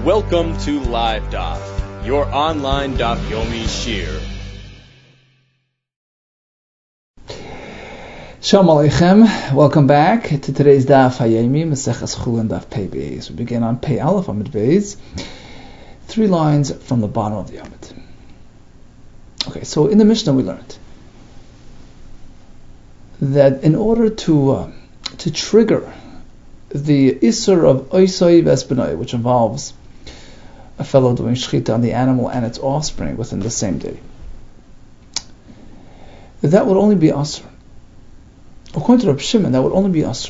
Welcome to Live Daf, your online Daf Yomi Shir. Shalom Aleichem, welcome back to today's Daf Hayemi, Maseches Chulin Daf Pei Beis. We begin on Pei Aleph Amud Beis, 3 lines from the bottom of the Amud. Okay, so in the Mishnah we learned that in order to trigger the Isser of Oisai Vesbenai, which involves a fellow doing Shechita on the animal and its offspring within the same day, that would only be Asr. According to Reb Shimon, that would only be Asr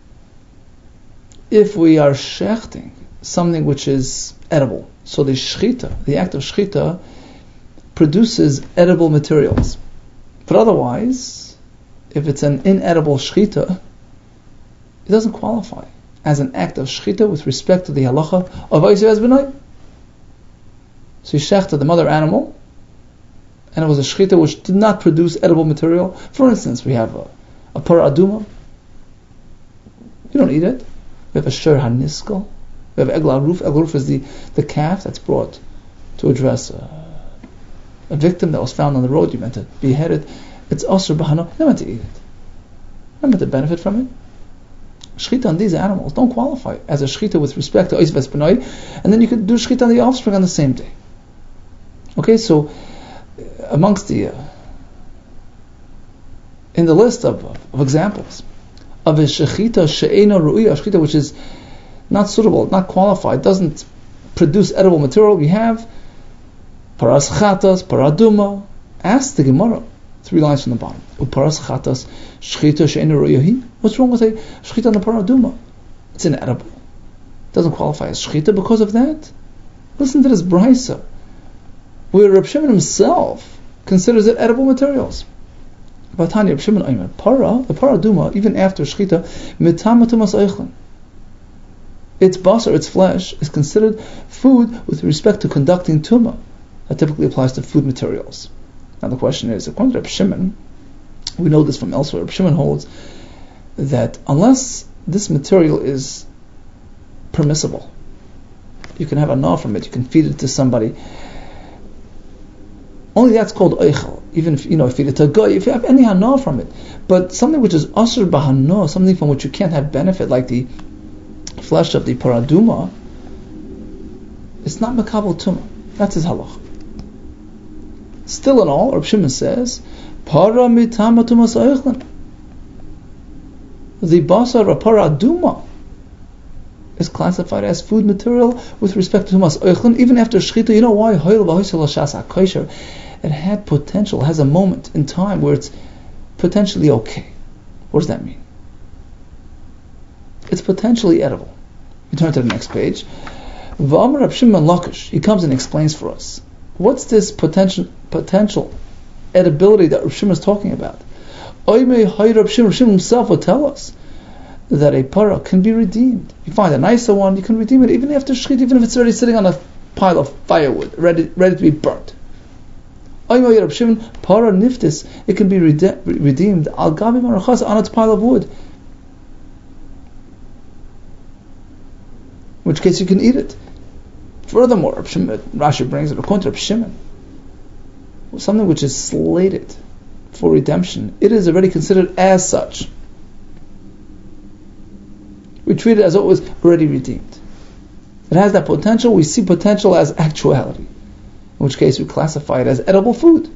if we are shechting something which is edible. So the Shechita, the act of Shechita, produces edible materials. But otherwise, if it's an inedible Shechita, it doesn't qualify as an act of Shechita with respect to the halacha of Oisei Vesbenai. So you shechted the mother animal, and it was a Shechita which did not produce edible material. For instance, we have a para aduma. You don't eat it. We have a shir haniskel. We have egla ruf. Egla ruf is the calf that's brought to address a victim that was found on the road. You meant to behead it. It's asur b'hana. Not meant to eat it. Not meant to benefit from it. Shechita on these animals don't qualify as a Shechita with respect to Oisei Vesbenai, and then you could do Shechita on the offspring on the same day. Okay, so amongst the in the list of examples of a Shechita she'ena ru'iyah, a Shechita which is not suitable, not qualified, doesn't produce edible material, we have paras chatas, paraduma. Ask the Gemara, 3 lines from the bottom. Paras chatas Shechita she'ena ru'iyah. What's wrong with a Shechita on the paraduma? It's inedible. It doesn't qualify as Shechita because of that. Listen to this brisa, where Reb Shimon himself considers it edible materials. Vatani Reb Shimon Aimer, the paraduma, even after Shechita, mitamatumas eichlin. Its basar, its flesh, is considered food with respect to conducting tumah. That typically applies to food materials. Now the question is, according to Reb Shimon, we know this from elsewhere, Reb Shimon holds that unless this material is permissible, you can have a gnaw from it, you can feed it to somebody, only that's called eichel. Even if feed it to a guy, if you have any hana from it, but something which is asur b'hana, something from which you can't have benefit, like the flesh of the paraduma, it's not makabel tumah. That's his halach. Still in all, Reb Shimon says, para mitama tumas eichlin. The basar of paraduma is classified as food material with respect to tumas eichlin, even after shechita. You know why? It had potential, has a moment in time where it's potentially okay. What does that mean? It's potentially edible. We turn to the next page. V'amar Reb Shimon Lakish, he comes and explains for us. What's this potential edibility that Reb Shimon is talking about? Reb Shimon himself will tell us that a para can be redeemed. You find a nicer one, you can redeem it even after shechita, even if it's already sitting on a pile of firewood, ready to be burnt. Reb Shimon, para niftis, it can be redeemed al gabi marachas, on its pile of wood. In which case you can eat it. Furthermore, Rashi brings it, according to Reb Shimon, something which is slated for redemption, it is already considered as such. We treat it as though it was already redeemed. It has that potential, we see potential as actuality, in which case we classify it as edible food.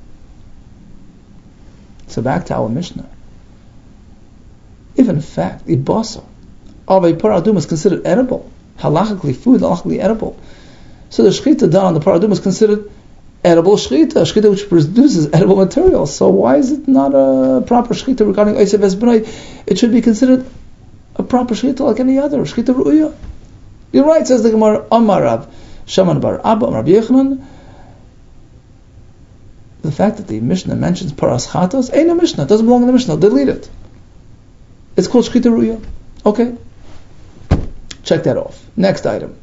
So back to our Mishnah. If in fact the basar of a paraduma is considered edible, halachically food, halachically edible, so the shechita done on the paraduma is considered edible shechita which produces edible material. So why is it not a proper shechita regarding Oisei Vesbenai? It should be considered a proper shechita like any other shechita ru'uyah. You're right, says the Gemara. Amar Rav Shaman bar Abba Amar Yechanan. The fact that the Mishnah mentions paras chatas ain't a Mishnah. It doesn't belong in the Mishnah. Delete it. It's called shechita ru'uyah. Okay. Check that off. Next item.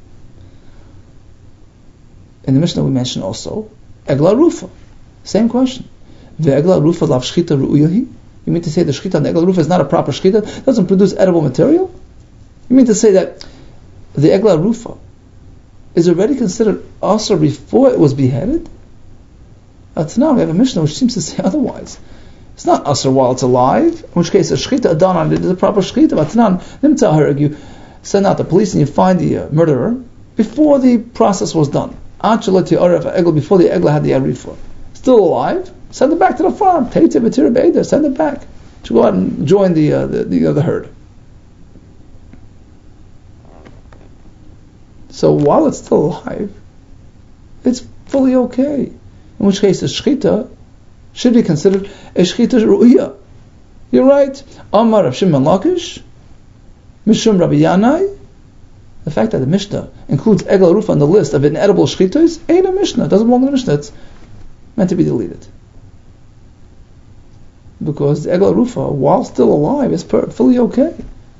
In the Mishnah we mentioned also egla rufa. Same question. Ve'egla rufa lav shechita ru'uyahi. You mean to say the shechita on the egla rufa is not a proper shechita? Doesn't produce edible material? You mean to say that the egla rufa is already considered asr before it was beheaded? Now we have a Mishnah which seems to say otherwise. It's not asr while it's alive, in which case a shchita adana is a proper shchita. Atnan nimtza harag, you send out the police and you find the murderer before the process was done. Before the egla had the arifa. Still alive, send it back to the farm. Send it back to go out and join the herd. So while it's still alive, it's fully okay. In which case, a shchita should be considered a shchita ru'iyah. You're right. Amar Rav Shimon Lakish, Mishum Rabbi Yanai. The fact that the Mishnah includes egla rufa on the list of inedible shchitas ain't a Mishnah. It doesn't belong to the Mishnah. It's meant to be deleted. Because the egla rufa, while still alive, is fully okay.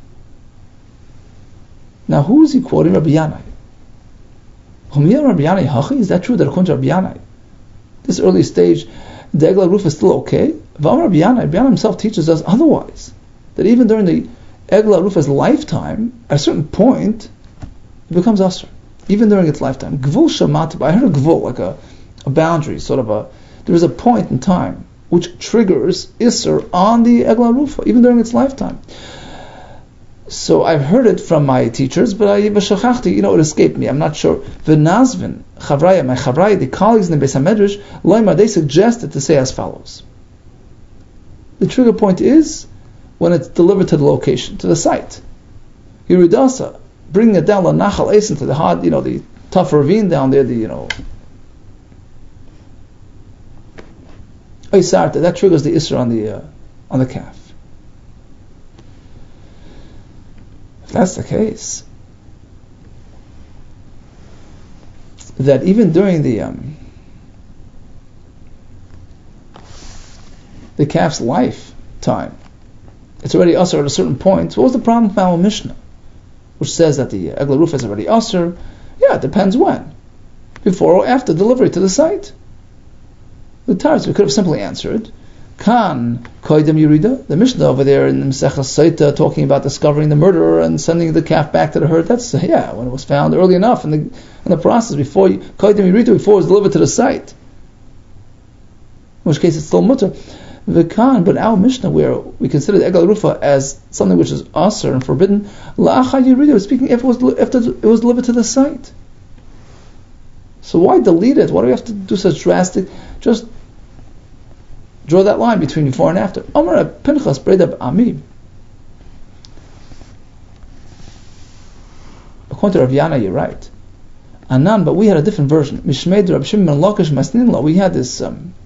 Now, who is he quoting? Rabbi Yanai. Rabbi Yanai Hachi? Is that true that according to Rabbi Yanai, this early stage, the egla rufa is still okay? Rabbi Yanai himself teaches us otherwise. That even during the egla rufa's lifetime, at a certain point, it becomes asr, even during its lifetime. Gvul shamat, I heard a gvul, like a boundary, there is a point in time which triggers isr on the egla rufa, even during its lifetime. So I've heard it from my teachers, but it escaped me. I'm not sure. V'nazvin chavraya, my chavraya, the colleagues in the Beis HaMedrash, loimar, they suggested to say as follows: the trigger point is when it's delivered to the location, to the site. Yeridasa, bringing it down Nachal Eisen to the hard, the tough ravine down there, Oisarta, that triggers the Isra on the calf. If that's the case, that even during the calf's lifetime, it's already Asr at a certain point. So what was the problem with our Mishnah, which says that the egla rufa is already Asr? Yeah, it depends when. Before or after delivery to the site. The Taras, we could have simply answered, Kan koidem yirida, the Mishnah over there in the Mesechus Saita talking about discovering the murderer and sending the calf back to the herd. That's when it was found early enough in the process before koidem yirida, before it was delivered to the site. In which case it's still mutter. V'kan, but our Mishnah, where we consider the egla rufa as something which is asr and forbidden, la'achad yirida, speaking if it was delivered to the site. So why delete it? Why do we have to do such drastic? Just draw that line between before and after. Amar Pinchas Bredab Ami. According to Rav Yana, you're right. Anan, but we had a different version. Mishmeid Rab Shimon Lakish Masninla. We had this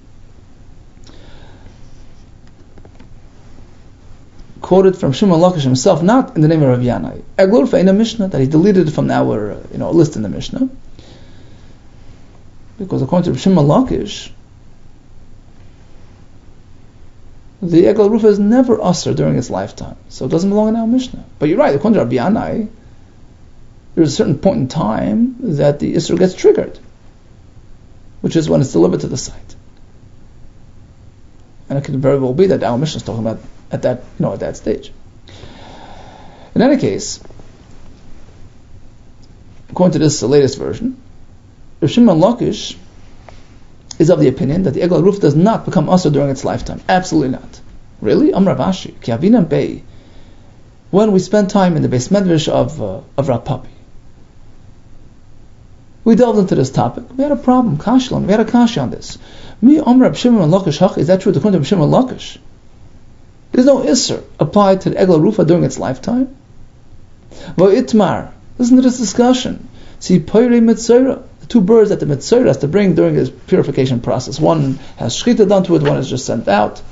quoted from Shimon Lakish himself, not in the name of Rav Yana. Egla rufa in a Mishnah that he deleted from our list in the Mishnah. Because according to Shimon Lakish, the egla rufa is never asr during its lifetime, so it doesn't belong in our Mishnah. But you're right, according to Rabbi Yanai, there's a certain point in time that the isra gets triggered, which is when it's delivered to the site. And it could very well be that our Mishnah is talking about at that stage. In any case, according to this latest version, Rav Shimon Lakish is of the opinion that the egla rufa does not become asr during its lifetime. Absolutely not. Really? Rav Ashi, ki avinan bei. When we spend time in the Beis Medrash of Rav Papi, we delved into this topic. We had a problem. We had a kashi on this. Mi Rav Shimon Lakish hach. Is that true? According to Rav Shimon Lakish, there's no isr applied to the egla rufa during its lifetime. V'itmar. Listen to this discussion. See, poirei mitzayra. The two birds that the mitzayra has to bring during his purification process. One has shchita done to it. One is just sent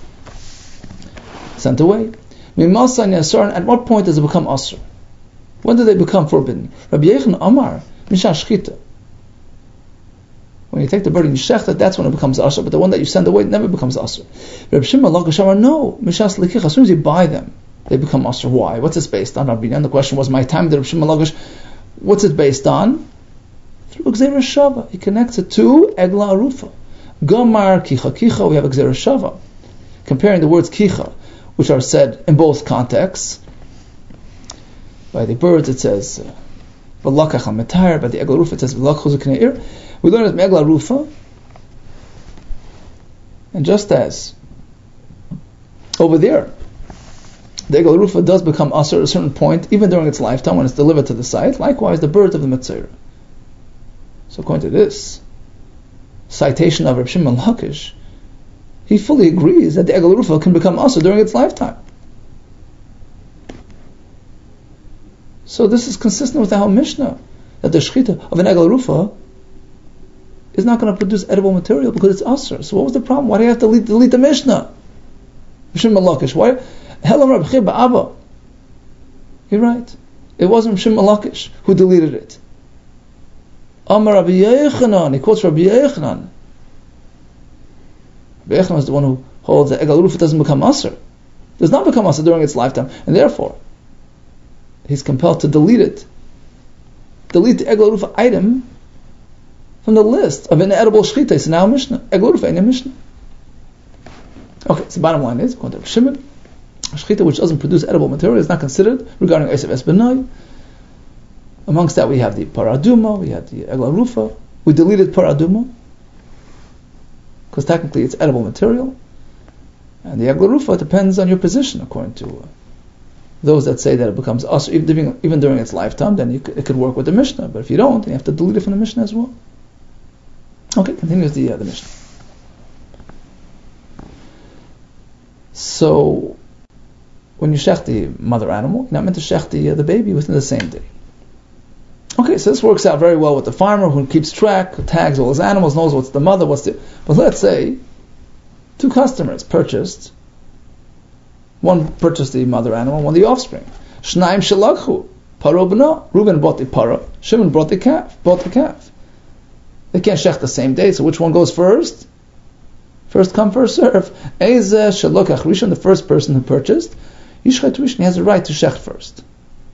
away. Mimasan yasar. At what point does it become asr? When do they become forbidden? Rabbi Yechon Amar misha shchita. When you take the bird and you shech it, that's when it becomes asr. But the one that you send away never becomes asr. Rabbi Shimon Lakish Amar, no, mishas lekicha. As soon as you buy them, they become asr. Why? What's this based on? Rabbi Yan, the question was, my time, the Rabbi Shimon Lakish, what's it based on? Through Gzeira Shava. He connects it to egla rufa. Gomar kicha kicha. We have Gzeira Shava, comparing the words kicha, which are said in both contexts. By the birds, it says V'lakach al-metar, but the Egla Rufa it says v'lakach zukneir. We learn it from Egla Rufa, and just as over there, the Egla Rufa does become asur at a certain point, even during its lifetime when it's delivered to the site. Likewise, the birth of the Metzora. So according to this citation of Reb Shimon Lakish, he fully agrees that the Egla Rufa can become asur during its lifetime. So this is consistent with the whole Mishnah, that the shechita of an Egla Rufa is not going to produce edible material because it's asur. So what was the problem? Why do you have to delete the Mishnah? Reb Shimon Lakish, why? Helam Reb Chia Ba'aba. You're right. It wasn't Reb Shimon Lakish who deleted it. Amar Rabbi Yochanan, he quotes Rabbi Yochanan. Rabbi Yochanan is the one who holds that Egla Rufa doesn't become asur. Does not become asur during its lifetime, and therefore he's compelled to delete it. Delete the Egla Rufa item from the list of inedible shechita. It's now Mishnah. Egla Rufa in a Mishnah. Okay, so the bottom line is, according to Shimon, shechita which doesn't produce edible material is not considered regarding Esav Esbenai. Amongst that we have the paraduma, we have the Egla Rufa. We deleted paraduma because technically it's edible material. And the Egla Rufa depends on your position, according to those that say that it becomes asur even during its lifetime, then it could work with the Mishnah. But if you don't, then you have to delete it from the Mishnah as well. Okay, continues the Mishnah. So, when you shech the mother animal, you're not meant to shech the baby within the same day. Okay, so this works out very well with the farmer who keeps track, who tags all his animals, knows what's the mother, But let's say two customers purchased. One purchased the mother animal, one the offspring. Shnaim shalakhu, paro b'na. Reuben bought the paro, Shimon bought the calf. They can't shech the same day, so which one goes first? First come, first serve. Eizeh shalokach rishon, the first person who purchased, yishchet rishon, he has a right to shech first.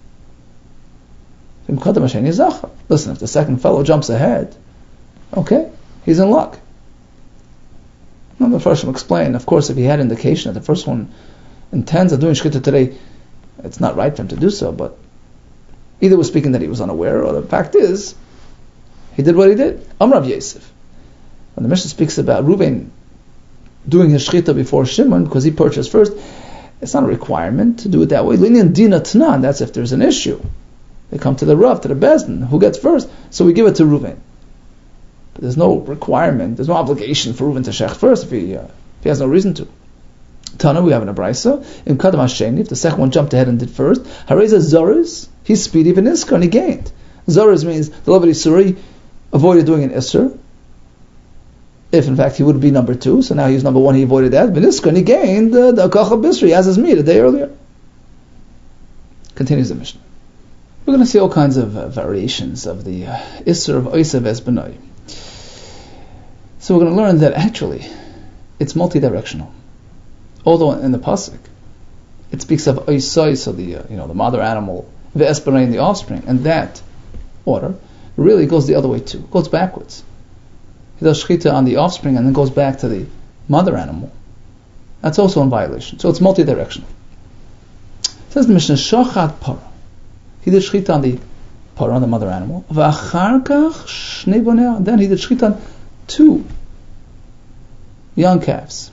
Listen, if the second fellow jumps ahead, okay, he's in luck. Now the first one explained, of course, if he had indication that the first one intends on doing shechita today, it's not right for him to do so, but either was speaking that he was unaware, or the fact is, he did what he did. Amrav Yosef. When the Mishnah speaks about Reuben doing his shechita before Shimon, because he purchased first, it's not a requirement to do it that way. Linyan dina tnan, that's if there's an issue. They come to the Rav, to the Bezdin, who gets first, so we give it to Reuven. But there's no requirement, there's no obligation for Reuven to shech first if he has no reason to. Tana, we have in a brisa, in Kadam Hasheni, if the second one jumped ahead and did first, Hareza Zoris, he's speedy v'niska, and he gained. Zoris means the Levadi Suri avoided doing an Isser, if in fact he would be number two, so now he's number one, he avoided that, v'niska, and he gained the Akacha Bisri, as his meat a day earlier. Continues the Mishnah. We're going to see all kinds of variations of the Isser of Oisav Esbenai. So we're going to learn that actually it's multi-directional. Although in the pasuk it speaks of Oisai, so the mother animal, the Esbenai and the offspring, and that order really goes the other way too. It goes backwards. He does shechita on the offspring and then goes back to the mother animal. That's also in violation. So it's multi-directional. It says the Mishnah Shachat Para. He did shechita on the parah, on the mother animal. And then he did shechita on two young calves.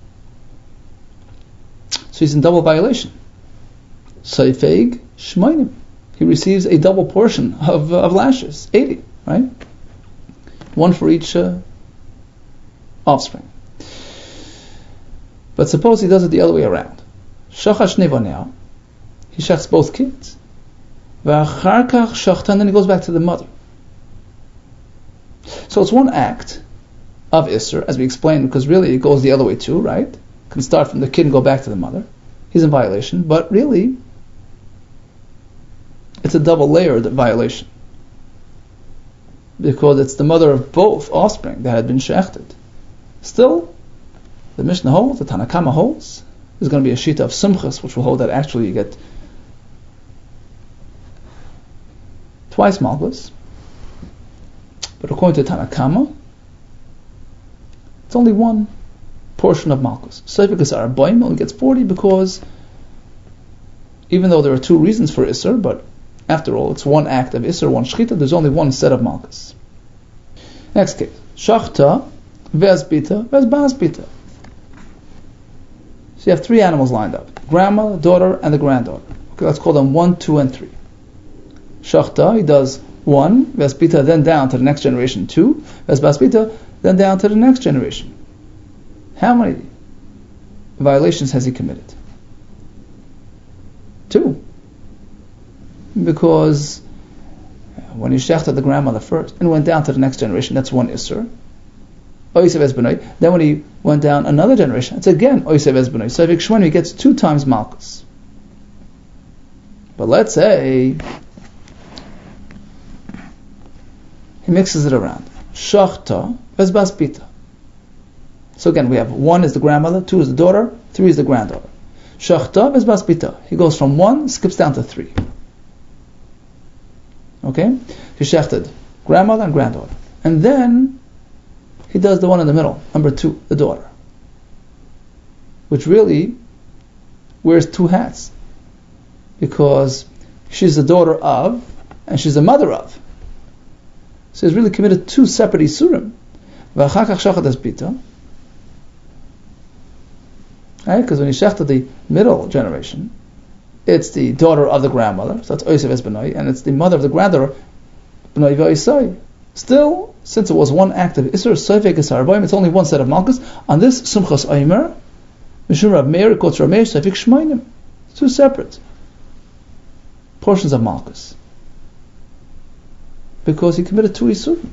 So he's in double violation. Saifeg shmainim. He receives a double portion of lashes, 80, right? One for each offspring. But suppose he does it the other way around. Shachat shnei bonea. He shechs both kids. Then he goes back to the mother. So it's one act of Isser, as we explained, because really it goes the other way too, right? Can start from the kid and go back to the mother. He's in violation, but really it's a double layered violation, because it's the mother of both offspring that had been shechted. Still, the Mishnah holds, the Tanakama holds, there's going to be a shita of Simchas, which will hold that actually you get twice Malchus, but according to Tanakama, it's only one portion of Malchus. Seifikas Arbaim only gets 40 because even though there are two reasons for Isser, but After all, it's one act of Isser, one Shechita. There's only one set of Malchus. Next case. Shachta, Vezbita, Vezbazbita. So you have three animals lined up. Grandma, daughter, and the granddaughter. Okay, let's call them 1, 2, and 3. Shachta, he does 1, Vezbita, then down to the next generation 2, Vezbazbita, then down to the next generation. How many violations has he committed? 2. Because when he shechted the grandmother first and went down to the next generation, that's 1 Isser. Then when he went down another generation, it's again Oisev Ezbenoi. So if he gets 2 times Malchus. But let's say he mixes it around. Shachta Vezbazbita. So again, we have 1 is the grandmother, 2 is the daughter, 3 is the granddaughter. Shachta Vezbazbita. He goes from 1, skips down to 3. Okay? He shechted grandmother and granddaughter. And then he does the one in the middle, number 2, the daughter. Which really wears 2 hats. Because she's the daughter of, and she's the mother of. So he's really committed 2 separate Isurim. V'achakach shachat Vezbita. Right? Because when he shechted the middle generation, it's the daughter of the grandmother, so that's Oisev Ezbenoi, and it's the mother of the granddaughter, B'nai V'Oisai. Still, since it was one act of Isser, Soifek Isar Boim, it's only one set of Malchus. On this, Sumchas Oimer, Mishum Rav Meir, Kotz Rav Meir, Soifek Shmainim. 2 separate portions of Malchus. Because he committed 2 Isurim.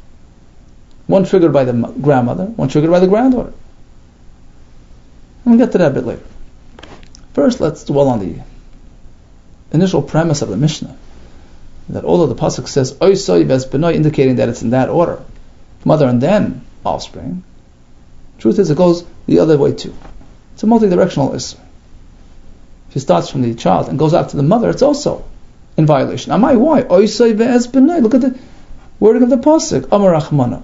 One triggered by the grandmother, one triggered by the granddaughter. And we'll get to that a bit later. First, let's dwell on the initial premise of the Mishnah, that although the pasuk says Oisai Vezbenoi, indicating that it's in that order, mother and then offspring, truth is it goes the other way too. It's a multi-directional Isser. If it starts from the child and goes out to the mother, it's also in violation. Amai, why? Oisai Vezbenoi. Look at the wording of the pasuk. Amar Rachmana.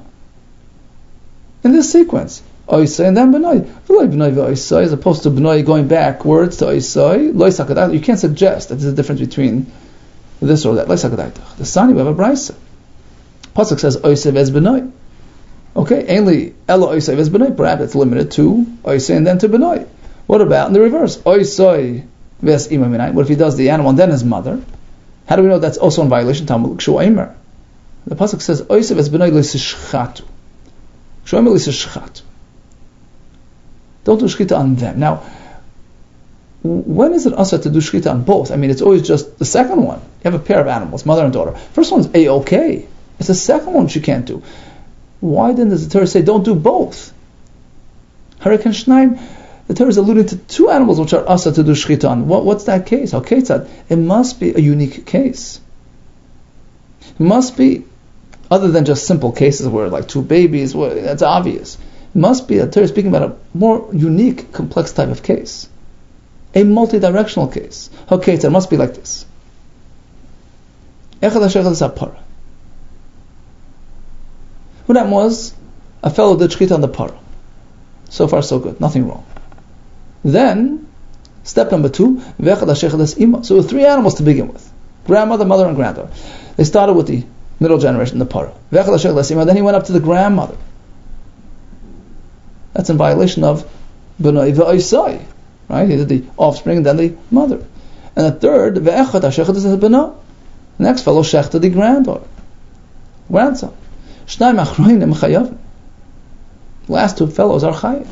In this sequence, Oisai and then Benoi. Benoi v'Oisai, as opposed to Benoi going backwards to Oisai. Lo Sakadaitach. You can't suggest that there's a difference between this or that. Lo Sakadaitach. The Sani, we have a brisa. Pasuk says Oisai v'Benoi. Okay, ainly Ella Oisai v'Benoi. Perhaps it's limited to Oisai and then to Benoi. What about in the reverse? Oisai v'Ima Minai. What if he does the animal and then his mother? How do we know that's also in violation? Talmud Kshu Aimer. The pasuk says Oisai v'Benoi lo Sishchatu. Kshu Aimer lo Sishchatu. Don't do shchita on them. Now, when is it asa to do shchita on both? I mean, it's always just the second one. You have a pair of animals, mother and daughter. First one's A-okay. It's the second one she can't do. Why then does the Torah say don't do both? Harakan Shnaim, the Torah is alluding to 2 animals which are asa to do shchita on. What's that case? How ketzad? It must be a unique case. It must be, other than just simple cases where like 2 babies, well, that's obvious. It must be that Torah is speaking about a more unique, complex type of case. A multi-directional case. Okay, so it must be like this. Echad HaShechad is Apara. What happened was, a fellow did shchita on the para. So far so good, nothing wrong. Then, step number 2, V'echad HaShechad is Ima. So there were 3 animals to begin with. Grandmother, mother, and granddaughter. They started with the middle generation, the para. V'echad HaShechad is Ima. Then he went up to the grandmother. That's in violation of B'nai V'Oisai. Right? He did the offspring and then the mother. And the third, Ve'echad HaShechad is B'nai. The next fellow shechted the grandson. Shnaim Achroinim Chayav. Last 2 fellows are Chayav.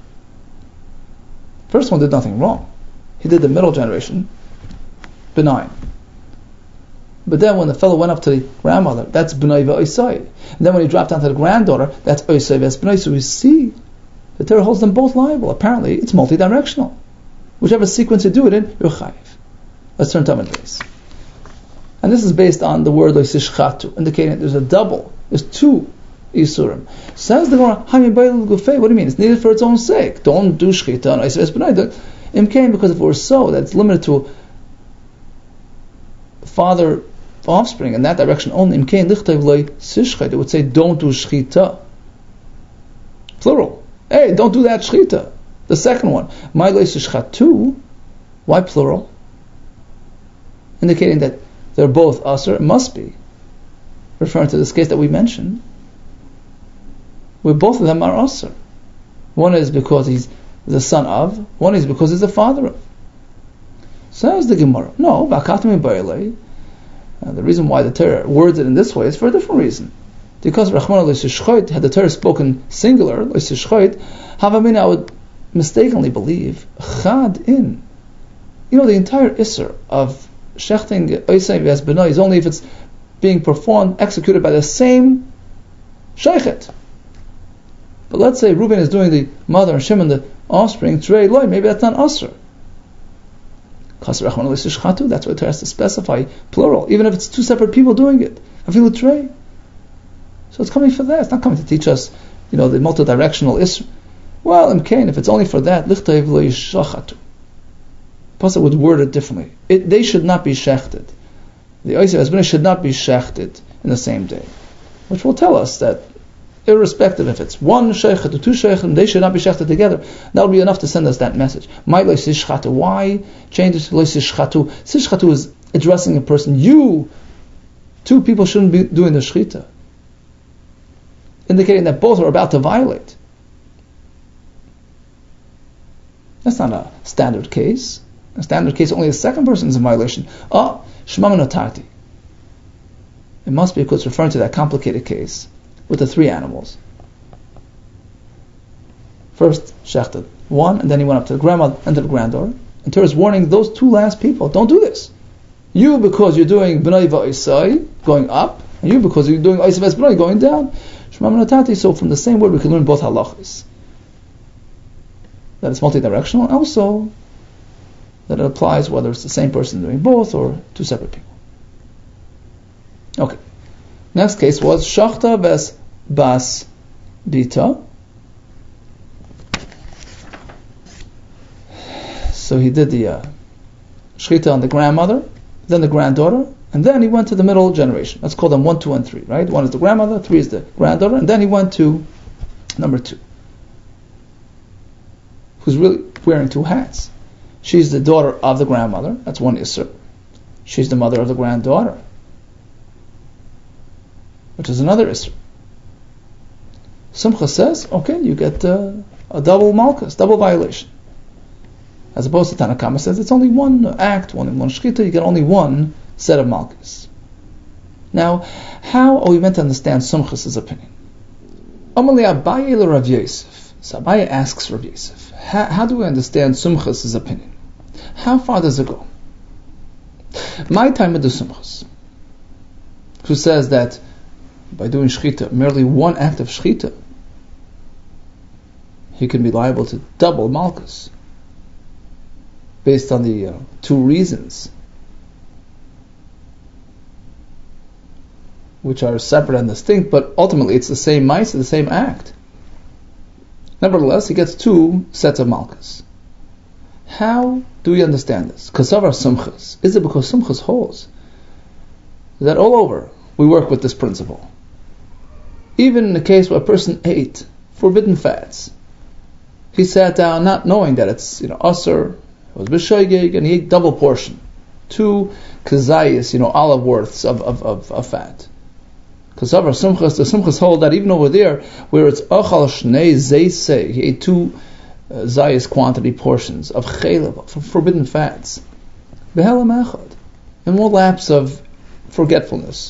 First one did nothing wrong. He did the middle generation, benign. But then when the fellow went up to the grandmother, that's B'nai V'Oisai. And then when he dropped down to the granddaughter, that's Oisai V'B'nai. So we see the Torah holds them both liable. Apparently, it's multi-directional. Whichever sequence you do it in, you're chayiv. Let's turn to Amud Beis. And this is based on the word loisishchatu, indicating that there's a double. There's 2 isurim. Says the Gemara, what do you mean? It's needed for its own sake. Don't do shchita on Oisei V'B'nai. Imkain, because if it were so, that it's limited to father, offspring, in that direction only. Imkain lichtayv loy sishchait. It would say, don't do shchita. Plural. Hey, don't do that shchita. The second one, my loy sishchatu. Why plural? Indicating that they're both asr, it must be referring to this case that we mentioned, where both of them are asr. One is because he's the son of, one is because he's the father of. Says the Gemara, no, the reason why the Torah words it in this way is for a different reason. Because Rachmana L'Sishchoit, had the Torah spoken singular, L'Sishchoit, Havamina, I would mistakenly believe, Chad in. The entire Isser of Shechting Oisei V'es B'nai is only if it's being performed, executed by the same Sheichet. But let's say Reuben is doing the mother and Shimon the offspring, Trei Loi, maybe that's not Asr. That's why the Torah has to specify plural, even if it's two separate people doing it. Afilu Trei. So it's coming for that. It's not coming to teach us, the multi-directional Isr. Well, in Cain, if it's only for that, Lichtayv Lo Yishachatu. Pasuk would word it differently. They should not be shechted. The Oisei V'es B'nai should not be shechted in the same day, which will tell us that irrespective if it's one sheichet or two sheichet, they should not be shechted together. That will be enough to send us that message. Why change it to lo sishchatu? Sishchatu is addressing a person. Two people shouldn't be doing the shechita, indicating that both are about to violate. That's not a standard case. A standard case, only the second person is in violation. Shema Minotarti. It must be because it's referring to that complicated case with the three animals. First, shechted one, and then he went up to the grandmother and to the granddaughter. And Torah is warning those two last people, don't do this. You, because you're doing B'nai V'Oisai, going up, and you, because you're doing Oisai V'es B'nai, going down. Shema Minotarti. So from the same word we can learn both halachas. That it's multi-directional, and also that it applies whether it's the same person doing both or two separate people. Okay. Next case was Shachta Ves Bas Bita. So he did the Shechita on the grandmother, then the granddaughter, and then he went to the middle generation. Let's call them 1, 2, and 3, right? 1 is the grandmother, 3 is the granddaughter, and then he went to number 2, who's really wearing two hats. She's the daughter of the grandmother, that's one Isser. She's the mother of the granddaughter, which is another Isser. Simcha says, okay, you get a double malchus, double violation. As opposed to Tanakama says, it's only one act, one shechita, you get only one set of malchus. Now, how are we meant to understand Simchas' opinion? Amalei Abaye le Rav Yosef. So Abaye asks Rav Yosef, how do we understand Simchas' opinion? How far does it go? My time with the Simchas, who says that by doing shechita, merely one act of shechita, he can be liable to double malchus, based on the two reasons, which are separate and distinct, but ultimately it's the same ma'aseh, the same act. Nevertheless, he gets two sets of malchus. How do we understand this? Kasavar Simchas. Is it because Simchas holds that all over we work with this principle? Even in the case where a person ate forbidden fats, he sat down not knowing that it's asur, it was b'shoigeg, and he ate double portion, 2 kazayis, olive worths of fat. Kasavar Simchas, the Simchas hold that even over there where it's achal shnei zeisei, he ate 2 zayis quantity portions of chelev, forbidden fats. Behelam echad, in one lapse of forgetfulness.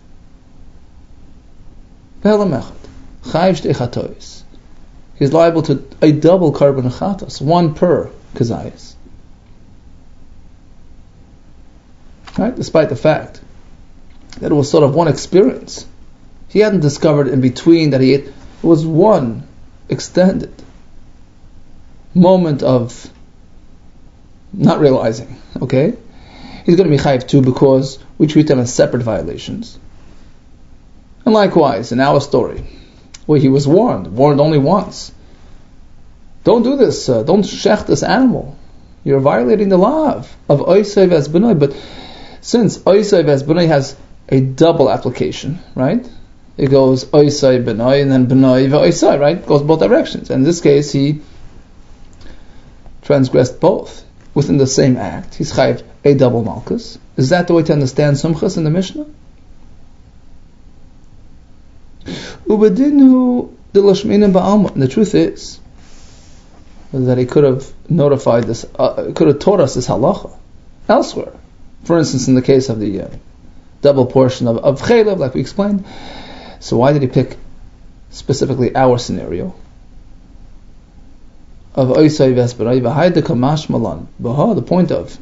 Behelam echad, chayiv shtei chatois. He's liable to a double carbon chatos, 1 per kazayis. Right? Despite the fact that it was sort of one experience. He hadn't discovered in between that he ate. It was one extended moment of not realizing. Okay? He's going to be chayiv too because we treat them as separate violations. And likewise, in our story, where he was warned only once. Don't do this, don't shech this animal. You're violating the law of Oisei V'es B'nai. But since Oisei V'es B'nai has a double application, right? It goes Oisei B'nai and then B'nai V'Oisei, right? It goes both directions. And in this case, he transgressed both. within the same act, he's chayiv a double malchus. Is that the way to understand sumchas in the Mishnah? Ubedinu de lashmina ba'alma. The truth is that he could have notified this, could have taught us this halacha elsewhere. For instance, in the case of the double portion of chaylev, like we explained. So why did he pick specifically our scenario of oisay vesperai v'hayda kamash malan? The point of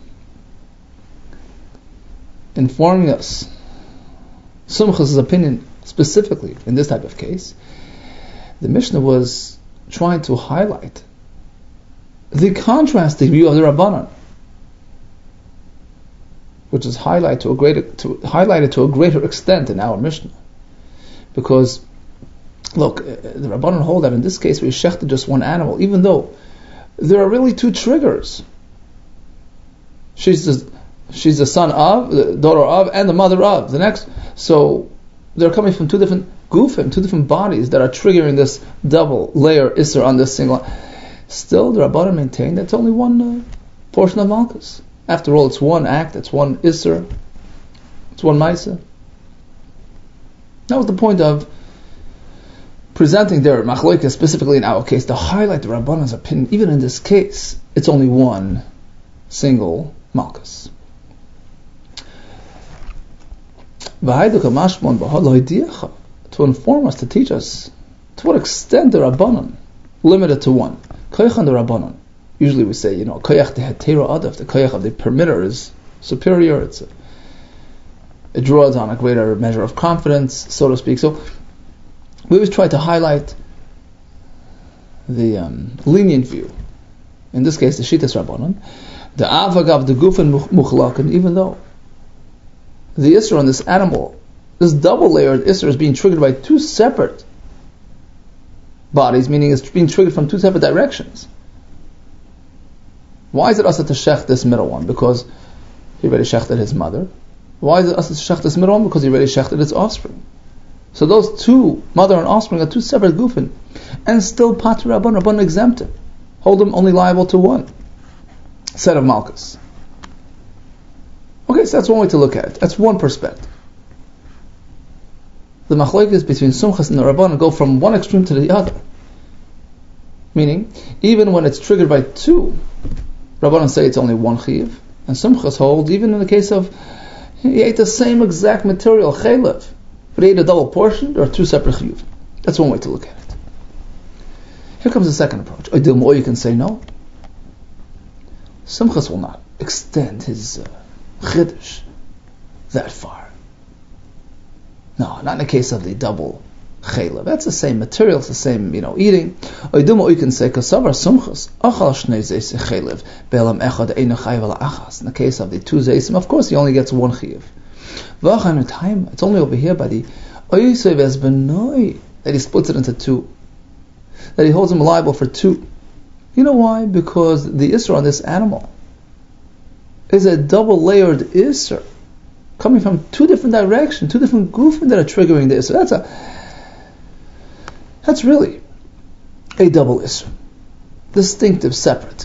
informing us Sumchas' opinion specifically in this type of case, the Mishnah was trying to highlight the contrasting view of the Rabbanan, which is highlighted to a greater extent in our Mishnah. Because, look, the Rabbanan hold that in this case we shechted just one animal, even though there are really two triggers. She's the son of, the daughter of, and the mother of the next. So they're coming from two different gufim, two different bodies that are triggering this double layer isser on this single. Still, the Rabbanan maintain that it's only one portion of Malchus. After all, it's one act, it's one isser, it's one maisa. That was the point of presenting their machloika, specifically in our case, to highlight the Rabbanan's opinion. Even in this case, it's only one single Malchus. To inform us, to teach us to what extent the Rabbanan limited to one. Koyach and the Rabbanan. Usually we say, koyach the hetera adav, the koyach of the permitter is superior. It draws on a greater measure of confidence, so to speak. So we always try to highlight the lenient view. In this case, the Shitas Rabbanan, the avagav, the gufen muchlakan, even though the isser on this animal, this double layered isser, is being triggered by two separate bodies, meaning it's being triggered from two separate directions. Why is it asa to shech this middle one? Because he already shechted his mother. Why is it asa to shech this middle one? Because he already shechted its offspring. So those two, mother and offspring, are two separate gufin, and still Patri Rabban exempt him, hold him only liable to one set of malchus. Okay, so that's one way to look at it. That's one perspective. The machlokes between Sumchas and the Rabbanan go from one extreme to the other. Meaning, even when it's triggered by two, Rabbanan say it's only one chiyuv, and Sumchas hold, even in the case of he ate the same exact material, chaylev, but he ate a double portion, there are two separate chiyuv. That's one way to look at it. Here comes the second approach. Or you can say no. Sumchas will not extend his chiddush that far. No, not in the case of the double chaylev. That's the same material, it's the same, eating. Or you can say, kasavar sumchas, achal shnei zeis chaylev, be'elam echad einu chayiv ala achas. In the case of the two zeisim, of course, he only gets one chiyuv. V'achan time, it's only over here by the oyisei vezbenoi, that he splits it into two. That he holds him liable for two. You know why? Because the isser on this animal is a double layered isser, coming from two different directions, two different gufin that are triggering the isser. That's really a double isser, distinctive, separate.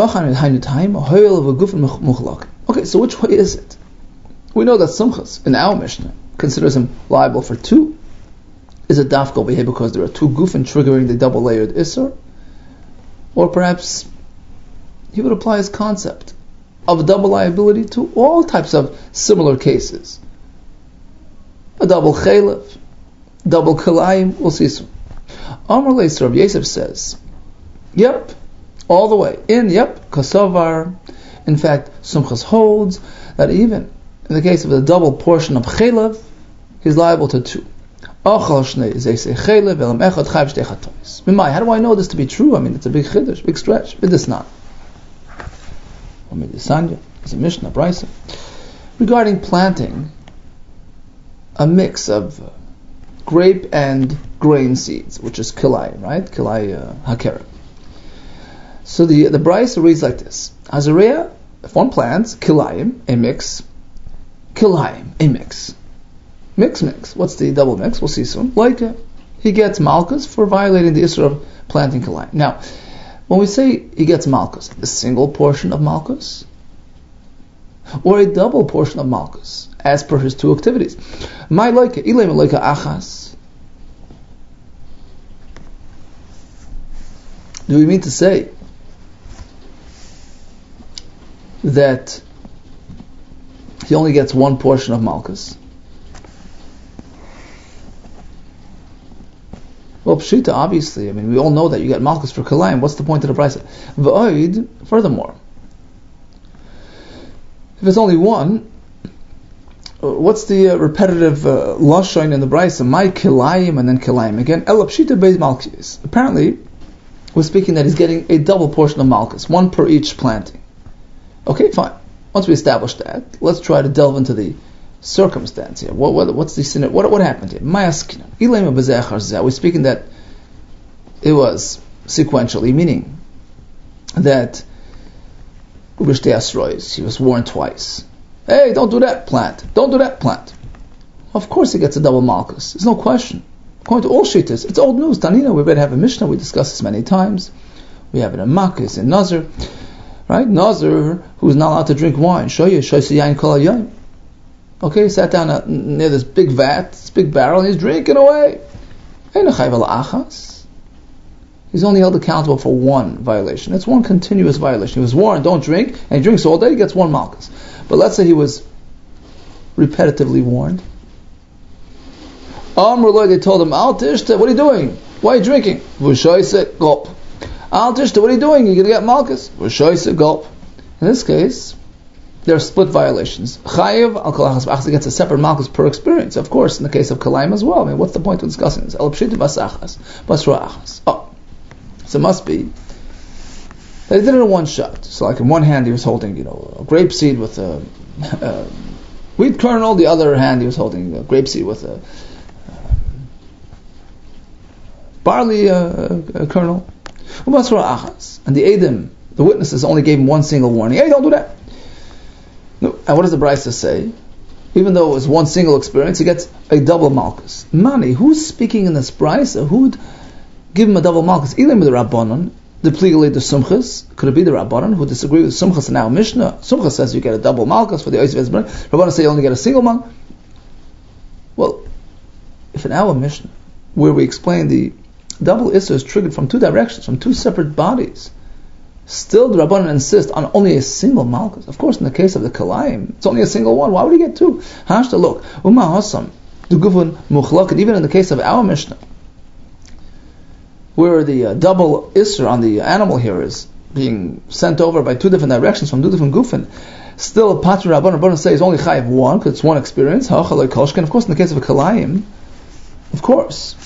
Okay, so which way is it? We know that Sumchas in our Mishnah considers him liable for two. Is it dafka over here because there are two gufin triggering the double layered isser? Or perhaps he would apply his concept of double liability to all types of similar cases. A double chaylev, double kalayim, we'll see soon. Amar Leis Rav Yosef says, yep, all the way in, yep, kasavar. In fact, Sumchas holds that even in the case of the double portion of chaylev, he's liable to two. How do I know this to be true? I mean, it's a big chiddush, big stretch. But it's not. It's a Mishnah, Brisa, regarding planting a mix of grape and grain seeds, which is kilai, right? Kilai hakera. So the Brisa reads like this: Hazareya, if one plants kilayim, a mix, kilayim, a mix. Mix. What's the double mix? We'll see soon. Like he gets malchus for violating the isra of planting kilayim. Now, When we say he gets malchus, a single portion of malchus, or a double portion of malchus, as per his two activities. My loika, ilay loika achas. Do we mean to say that he only gets one portion of malchus? Well, pshita, obviously. I mean, we all know that you get malchus for kalayim. What's the point of the price? V'oid, furthermore, if it's only one, what's the repetitive lashon in the brisa? My kilayim and then kilayim again. El pshita beis malchus. Apparently, we're speaking that he's getting a double portion of malchus, one per each planting. Okay, fine. Once we establish that, let's try to delve into the circumstance here. What's the sin? What happened here? We're speaking that it was sequentially, meaning that he was warned twice. Hey, don't do that plant. Don't do that plant. Of course he gets a double malchus. There's no question. According to all shittas, it's old news. Tanina, we better have a Mishnah. We discussed this many times. We have it in Makkos, in Nazir. Right? Nazir, who's not allowed to drink wine. Okay, he sat down near this big vat, this big barrel, and he's drinking away. He's only held accountable for one violation. It's one continuous violation. He was warned, don't drink, and he drinks all day, he gets one malchus. But let's say he was repetitively warned. They told him, Al Tishta, what are you doing? Why are you drinking? V'shoyse, gulp. Al Tishta, what are you doing? You're going to get malchus. V'shoyse, gulp. In this case, there are split violations. Chayiv al kalachas b'achas gets a separate malchus per experience. Of course, in the case of kalayim as well. I mean, what's the point of discussing this? El pshita basachas, basra achas. Oh, so it must be they did it in one shot. So, like in one hand he was holding, a grape seed with a wheat kernel. The other hand he was holding a grape seed with a barley kernel. Basra achas, and the edim, the witnesses, only gave him one single warning. Hey, don't do that. No. And what does the Brisa say? Even though it was one single experience, he gets a double malchus. Mani, who's speaking in this Brisa? Who would give him a double malchus? Ilim the Rabbanon, the pligale the Sumchas. Could it be the Rabbanon who disagree with Sumchas in our Mishnah? Sumchas says you get a double malchus for the Oisiv Ezbran. Rabbanon say you only get a single malchus. Well, if in our Mishnah, where we explain the double Issa is triggered from two directions, from two separate bodies, still the Rabbanan insist on only a single malchus. Of course, in the case of the kalayim, it's only a single one. Why would he get two? Hashta, look, Umma Hasam, the Gufun Mukhlak, and even in the case of our Mishnah, where the double Isser on the animal here is being sent over by two different directions from two different Gufin, still Patri Rabbanan says only Chayiv one, because it's one experience. Of course, in the case of a kalayim, of course,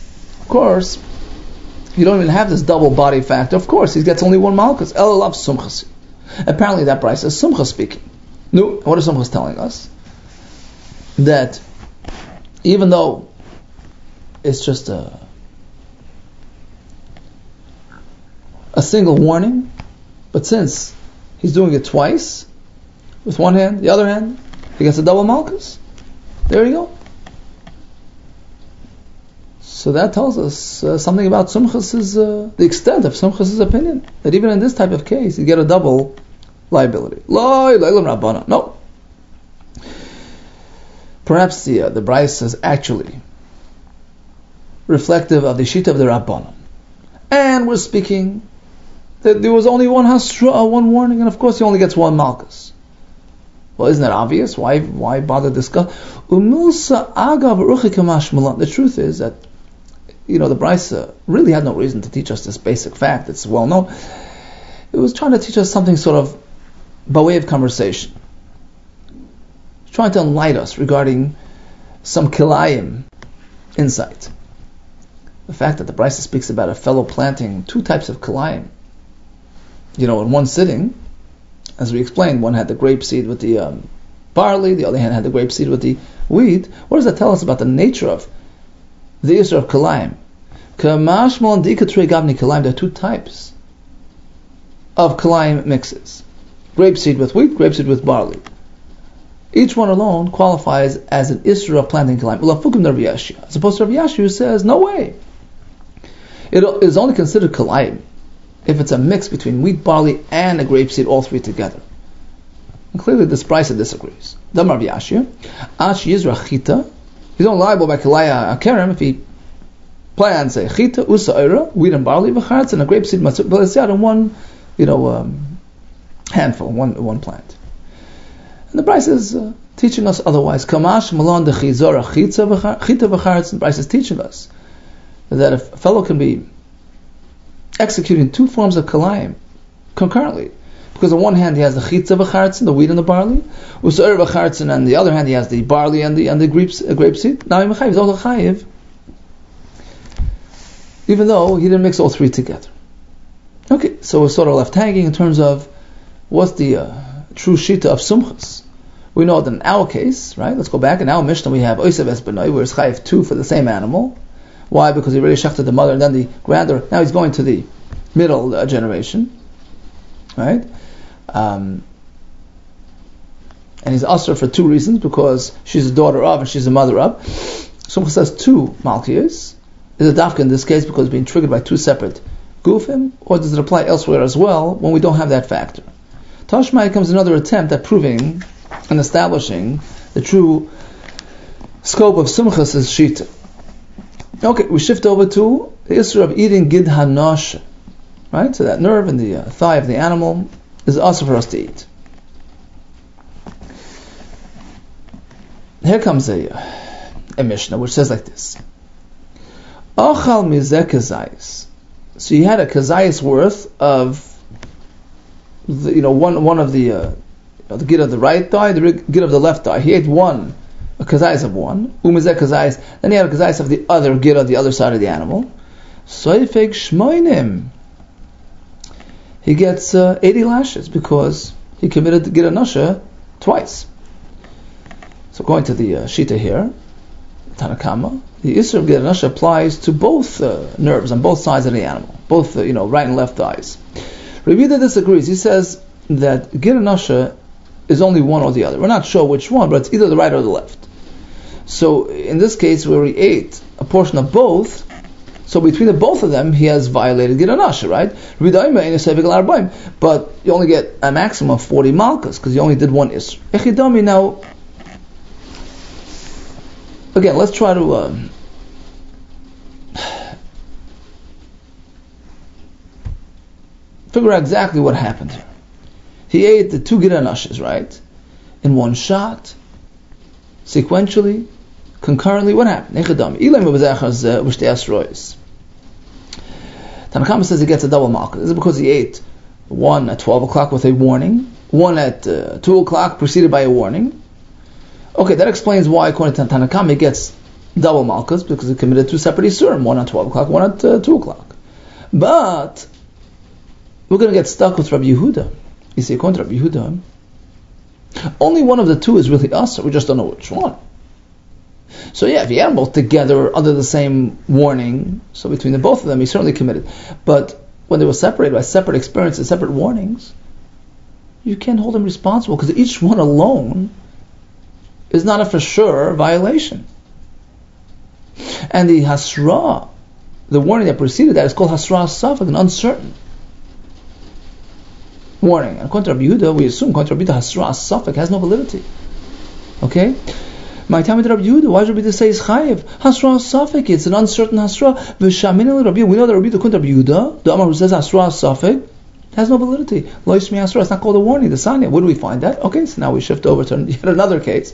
you don't even have this double body factor. Of course, he gets only one malchus. El loves sumchas. Apparently, that Brisa is sumchas speaking. No, what is sumchas telling us? That even though it's just a single warning, but since he's doing it twice with one hand, the other hand, he gets a double malchus. There you go. So that tells us something about Sumchas' the extent of Sumchas' opinion, that even in this type of case, you get a double liability. No. Perhaps the Brisa is actually reflective of the Shita of the Rabbanon. And we're speaking that there was only one Hasra, one warning, and of course he only gets one Malchus. Well, isn't that obvious? Why bother discuss? The truth is that the Brisa really had no reason to teach us this basic fact. It's well known. It was trying to teach us something sort of by way of conversation. It's trying to enlighten us regarding some kilayim insight. The fact that the Brisa speaks about a fellow planting two types of kilayim. In one sitting, as we explained, one had the grape seed with the barley, the other hand had the grape seed with the wheat. What does that tell us about the nature of the Yisr of Kalayim? There are two types of Kalayim mixes. Grape seed with wheat, grape seed with barley. Each one alone qualifies as an Isra of planting Kalayim. As opposed to Rav Yashi, who says, no way. It is only considered Kalayim if it's a mix between wheat, barley, and a grapeseed, all three together. And clearly this Brisa disagrees. Damar Yashir, Ash Yizra Chita, he's only liable by Kilaya Akerem if he plants a Chita, Usa Eira, wheat and barley, V'chartz, and a grapeseed, but it's out in one, handful, one plant. And the Brisa is teaching us otherwise. Kamash Malon de Chizora Chita V'chartz, and the Brisa is teaching us that if a fellow can be executing two forms of kalayim concurrently, because on one hand he has the chitza v'chartzin, the wheat and the barley, u'sa'ir v'chartzin, and on the other hand he has the barley and the grapeseed. Now he's also chayiv, even though he didn't mix all three together. Okay, so we're sort of left hanging in terms of what's the true shita of sumchas. We know that in our case, right? Let's go back in our Mishnah we have oisav es benoi, where it's chayiv two for the same animal. Why? Because he already shechted the mother and then the granddaughter. Now he's going to the middle generation, right? And he's usher for two reasons, because she's a daughter of and she's a mother of. Someone says two malchiyos. Is a dafka in this case because it's being triggered by two separate gufim, or does it apply elsewhere as well when we don't have that factor? Tashmai comes another attempt at proving and establishing the true scope of sumchas as shita. Okay, we shift over to the issue of eating gid hanosh, right? So that nerve in the thigh of the animal is also for us to eat. Here comes a Mishnah which says like this: Ochal mizeh kazayis. So you had a kazayis worth of one of the gid of the right thigh, the gid of the left thigh. He ate one. A kazayis of one, umizeh kazayis. Then he had a kazayis of the other gid on the other side of the animal. Soifeg shmoinim. He gets 80 lashes because he committed the gid anasha twice. So going to the shita here, Tanakama, the isur of gid anasha applies to both nerves on both sides of the animal, both right and left thighs. Rebbe disagrees. He says that gid anasha is only one or the other. We're not sure which one, but it's either the right or the left. So in this case, where he ate a portion of both, so between the both of them, he has violated gid anasha, right? But you only get a maximum of 40 malkas because you only did one isr. Echidami. Now, again, let's try to figure out exactly what happened here. He ate the two gid anashas, right? In one shot, sequentially, concurrently. What happened? Tanakama says he gets a double malchus. This is because he ate one at 12 o'clock with a warning, one at 2 o'clock preceded by a warning. Okay, that explains why, according to Tanakama, he gets double malchus, because he committed two separate isurim, one at 12 o'clock, one at 2 o'clock. But we're going to get stuck with Rabbi Yehuda. You see, according to Rabbi Yehuda, only one of the two is really us, we just don't know which one. So yeah, if you had them both together under the same warning, so between the both of them, he certainly committed. But when they were separated by separate experiences, separate warnings, you can't hold him responsible, because each one alone is not a for sure violation. And the hasra, the warning that preceded that, is called hasra safek, an uncertain warning. And according to Rabbi Yehuda, we assume, according to Rabbi Yehuda, hasra safek has no validity. Okay? My time with Rabbi Yehuda, why should Rabbi Yehuda say is chayiv? Hasra safek, it's an uncertain hasra. V'shamin Rabbi Yehuda, we know that Rabbi Yehuda, according to Rabbi Yehuda, the Amar who says hasra safek has no validity. Lo yismi hasra, it's not called a warning, the sanya. Where do we find that? Okay, so now we shift over to yet another case.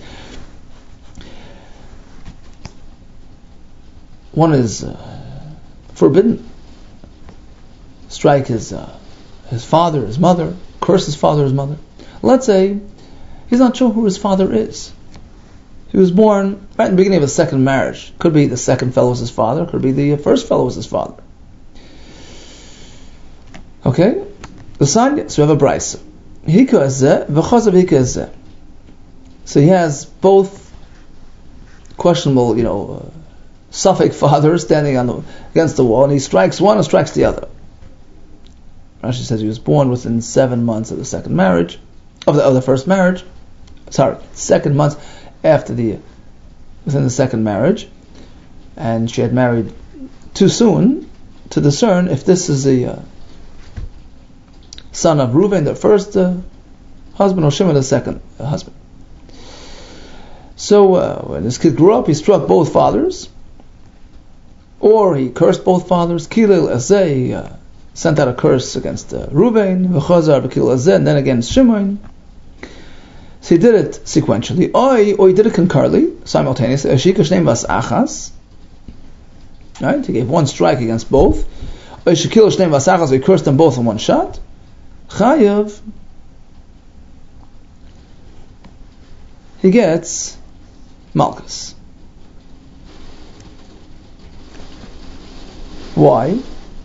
One is forbidden. Strike his father, his mother, curse his father, his mother. Let's say he's not sure who his father is. He was born right in the beginning of his second marriage. Could be the second fellow was his father, could be the first fellow was his father. Okay? The sign, so we have a brisa. Hika ezeh, v'chazav hika ezeh. So he has both questionable, Suffolk father standing against the wall, and he strikes one and strikes the other. Rashi says he was born within 7 months of the second marriage, of the first marriage. 2 months within the second marriage, and she had married too soon to discern if this is son of Reuven, the first husband, or Shimon, the second husband. So when this kid grew up, he struck both fathers, or he cursed both fathers. Kilil Azeh sent out a curse against Reuven, V'chazar v'Kilil Azeh, and then against Shimon. So he did it sequentially, or he did it concurrently, simultaneously. Ashika Shneim Vas Achas. Right? He gave one strike against both. Or Shekil Shneim Vas Achas, he cursed them both in one shot. Chayav, he gets Malchus. Why?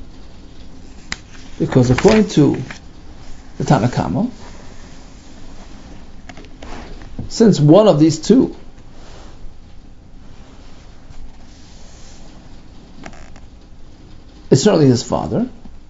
Because according to the Tanna Kama, since one of these two is certainly his father,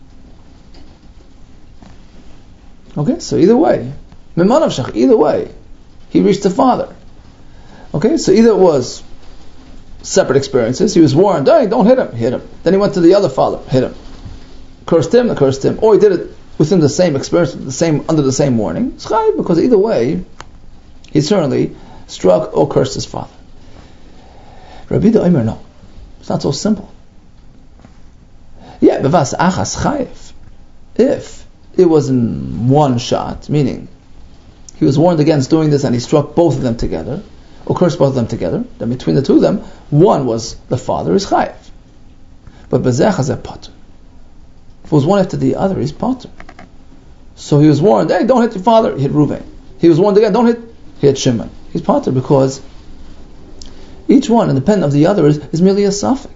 okay, so either way, either way, he reached the father. Okay, so either it was separate experiences, he was warned, hey, don't hit him. Then he went to the other father, hit him. Cursed him, or he did it within the same experience, under the same warning. It's chayv, because either way, he certainly struck or cursed his father. Rabbi Omer, no, it's not so simple. Yeah, bevas achas chayv. If it was in one shot, meaning he was warned against doing this and he struck both of them together, or cursed both of them together, then between the two of them, one was the father, is chayiv. But bezech hazeh patur. If it was one after the other, he's patur. So he was warned, hey, don't hit your father, he hit Reuven. He was warned again, don't hit, he hit Shimon. He's patur because each one, independent of the other, is merely a suffix.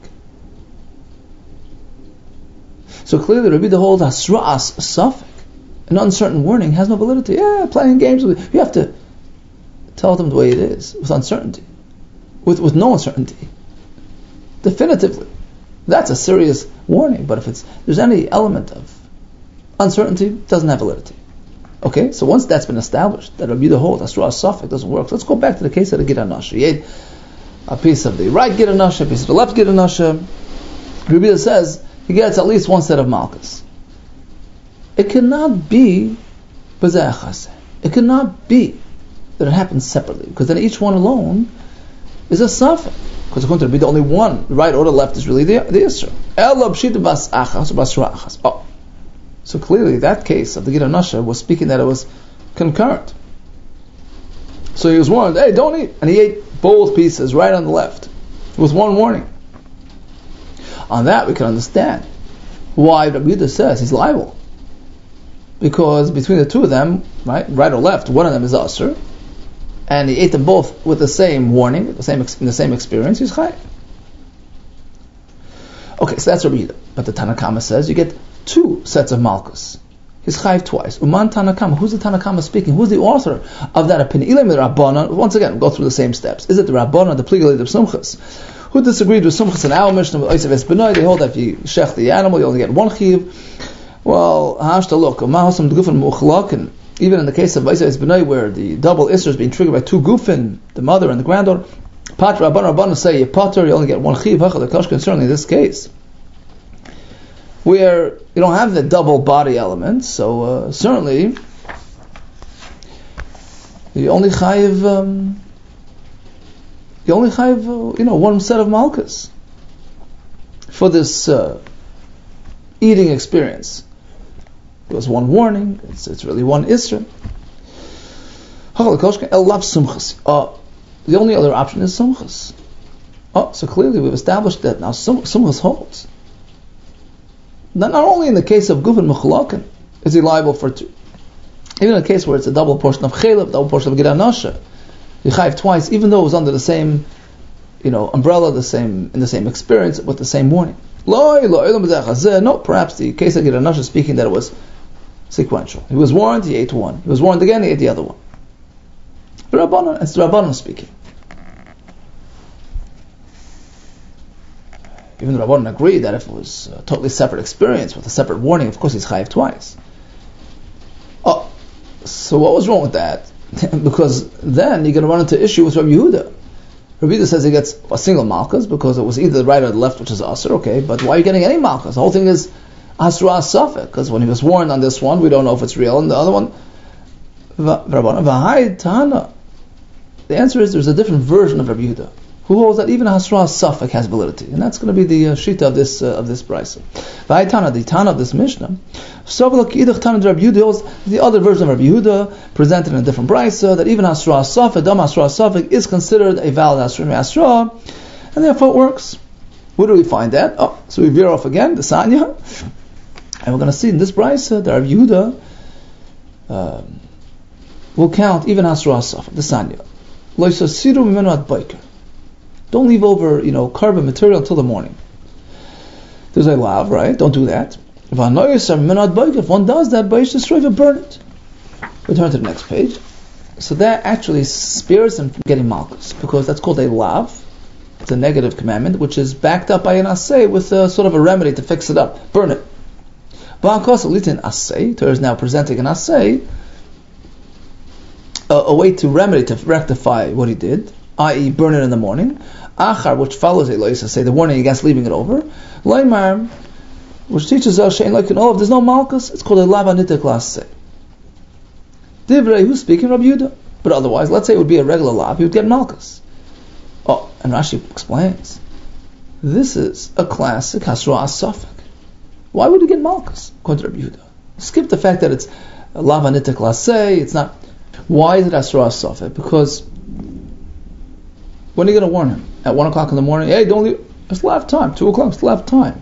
So clearly, Rabbi holds hasra'as suffix, an uncertain warning, has no validity. Yeah, playing games with you have to tell them the way it is, with uncertainty, with no uncertainty, definitively. That's a serious warning. But if there's any element of uncertainty, it doesn't have validity. Okay, so once that's been established, that Rabbi holds hasra'as suffix doesn't work. So let's go back to the case of the Gid HaNasha. He ate a piece of the right Gid HaNasha, a piece of the left Gid HaNasha. Rabbi says he gets at least one set of malchus. It cannot be b'zeh. It cannot be that it happens separately, because then each one alone is a suffix. Because according to Rabbi, the only one, the right or the left, is really the Yisra. Ela b'shita bas achas or bas ra'achas. Oh, so clearly that case of the Gid HaNasha was speaking that it was concurrent. So he was warned, hey, don't eat, and he ate both pieces, right on the left, with one warning. On that we can understand why Rabbi Yehuda says he's liable. Because between the two of them, right or left, one of them is Asr, and he ate them both with the same warning, in the same experience, he's Chayiv. Okay, so that's Rabbi Yehuda. But the Tanna Kama says you get two sets of Malchus. He's Chayiv twice. Uman Tanna Kama. Who's the Tanna Kama speaking? Who's the author of that opinion? Ilim Rabbana. Once again, we'll go through the same steps. Is it the Rabbana, the Pligalid of Sumchas, who disagreed with Sumchas and our Mishnah with Oisav Es Benoy? They hold that if you shech the animal, you only get one chiv. Well, hashta look, mahasam gufin muchlak, and even in the case of Oisav Es Benoy, where the double isra is being triggered by two gufin, the mother and the granddaughter, Pat Rabban say you pater, you only get one chiv. Hachal the kashkan. Certainly in this case, where you don't have the double body element, so certainly you only chayiv. You only have, one set of malchus for this eating experience. It was one warning. It's really one isra. The only other option is sumchas. So clearly we've established that now sumchas holds. Not only in the case of gufin mechulakin is he liable for two. Even in a case where it's a double portion of chelev, double portion of Gid HaNasha, you chayiv twice, even though it was under the same, umbrella, in the same experience, with the same warning. No, perhaps the case of Gid HaNasha is speaking that it was sequential. He was warned, he ate one. He was warned again, he ate the other one. It's the Rabbanan speaking. Even the Rabbanan agreed that if it was a totally separate experience with a separate warning, of course he's chayiv twice. So what was wrong with that? Because then you're going to run into issue with Rabbi Yehuda. Rabbi Yehuda says he gets a single malchus because it was either the right or the left, which is asr, okay, but why are you getting any malchus? The whole thing is Asra Safek, because when he was warned on this one, we don't know if it's real, and the other one, V'hai Tana. The answer is there's a different version of Rabbi Yehuda, who holds that even Hasra Safek has validity, and that's going to be the shita of this brisa. V'hai Tana, the Tana of this Mishnah. Sovelak Idach Tana Rabbi Yehuda holds the other version of Rabbi Yehuda, presented in a different brisa, that even Hasra Safek, Dam Hasra Safek, is considered a valid Hasra, and therefore it works. Where do we find that? Oh, so we veer off again, the Sanya, and we're going to see in this brisa that Rabbi Yehuda will count even Hasra Safek, the Sanya. Don't leave over, carbon material until the morning. There's a lav, right? Don't do that. If one does that, burn it. We turn to the next page. So that actually spares them from getting malchus, because that's called a lav. It's a negative commandment, which is backed up by an asay with a sort of a remedy to fix it up. Burn it. Torah is now presenting an asay, a way to remedy, to rectify what he did, i.e. burn it in the morning. Achar, which follows the warning against leaving it over. Laimar, which teaches us, if there's no malchus, it's called a lava nitek laseh. Divrei, who's speaking? Rabbi Yehuda. But otherwise, let's say it would be a regular lav, he would get malchus. Oh, and Rashi explains, this is a classic Hasra Safek. Why would he get malchus, according to Rabbi Yehuda? Skip the fact that it's a lava nitek laseh, it's not. Why is it Asra Safek? Because when are you going to warn him? At 1 o'clock in the morning? Hey, don't leave. It's still have time. 2 o'clock, still have time.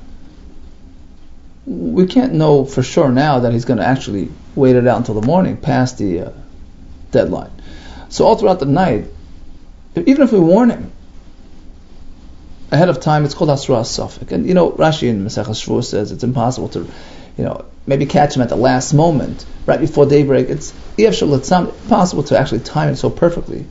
We can't know for sure now that he's going to actually wait it out until the morning, past the deadline. So all throughout the night, even if we warn him ahead of time, it's called Asra Safek. And Rashi in Maseches Shavuos says it's impossible to, maybe catch him at the last moment, right before daybreak. It's impossible to actually time it so perfectly.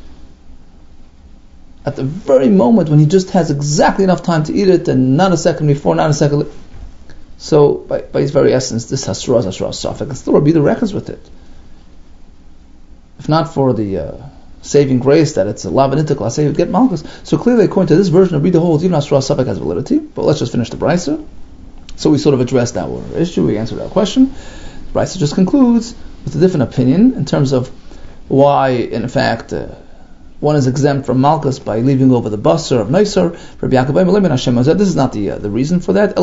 At the very moment when he just has exactly enough time to eat it, and not a second before, not a second. So, by its very essence, this Hasra Safek, and still Rabbi Yehuda reckons with it. If not for the saving grace that it's a lava nitek laseh, you'd get malchus. So clearly, according to this version, Rabbi Yehuda holds even Hasra Safek has validity. But let's just finish the brisa. So we sort of addressed our issue, we answered our question. Brisa just concludes with a different opinion in terms of why, in fact, one is exempt from malchus by leaving over the basar of Neisar. Rabbi Yaakov, this is not the reason for that.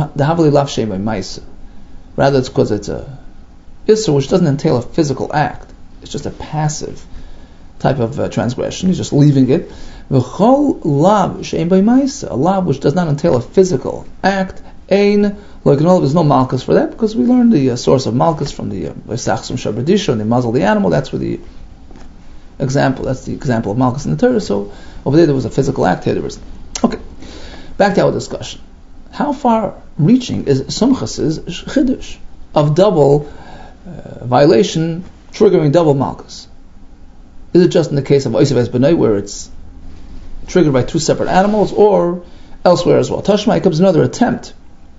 Rather, it's because it's a isser which doesn't entail a physical act. It's just a passive type of transgression. He's just leaving it. A lav which does not entail a physical act. There's no malchus for that, because we learned the source of malchus from the Vesachs from Shabradisha, and they muzzle the animal. That's where the example of malchus in the Torah. So over there was a physical act, here there isn't. Okay, back to our discussion. How far reaching is Sumchas's chidush of double violation, triggering double malchus? Is it just in the case of Oisav Es B'nai, where it's triggered by two separate animals, or elsewhere as well? Tashma comes another attempt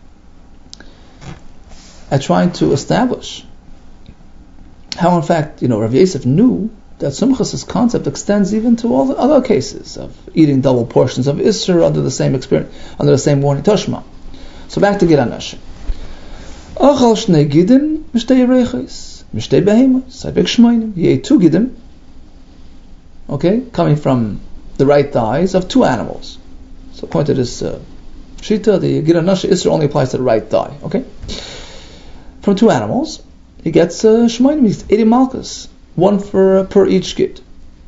at trying to establish how, in fact, Rav Yosef knew that Sumchas's concept extends even to all the other cases of eating double portions of Isser under the same experience, under the same warning. Tashma. So back to Gid Hanash. Achal shnei gidim mishtei reichos mishtei beheimos sabek shmoinim. He ate 2 gidim, coming from the right thighs of 2 animals. So according to this shita, the Gid Hanash Isser only applies to the right thigh. From 2 animals, he gets shmoinim. He's 80 malchus, 1 per each gid.